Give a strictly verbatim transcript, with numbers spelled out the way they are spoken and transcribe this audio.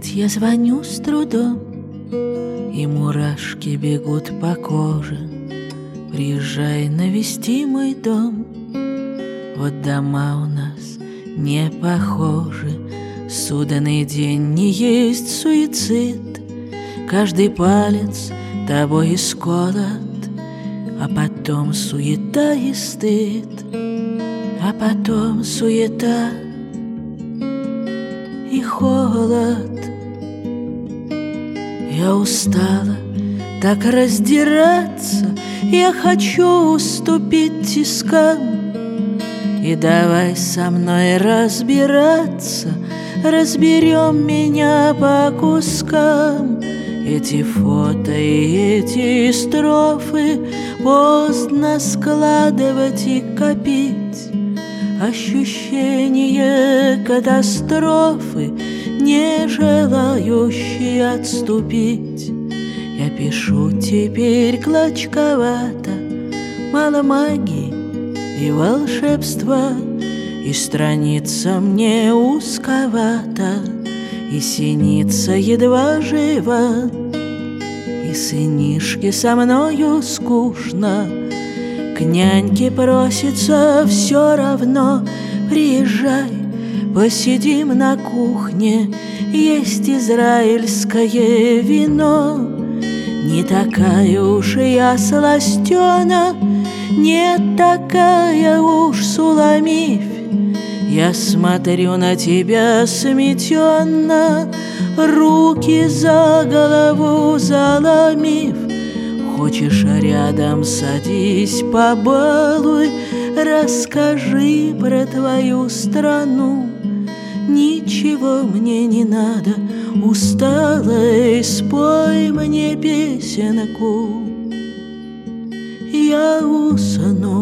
я звоню с трудом, и мурашки бегут по коже. Приезжай, навести мой дом. Вот дома у нас не похожи. Суданный день не есть суицид. Каждый палец тобой исколот, а потом суета и стыд. А потом суета и холод. Я устала так раздираться, я хочу уступить тискам. И давай со мной разбираться, разберем меня по кускам. Эти фото и эти строфы поздно складывать и копить. Ощущение катастрофы, не желающие отступить. Я пишу теперь клочковато, мало магии и волшебства, и страница мне узковата, и синица едва жива, и сынишке со мною скучно. К няньке просится все равно. Приезжай, посидим на кухне, есть израильское вино. Не такая уж я сластена, не такая уж Суламифь. Я смотрю на тебя сметенно, руки за голову заломив. Хочешь, рядом садись, побалуй, расскажи про твою страну. Ничего мне не надо, усталой, спой мне песенку. Я усну.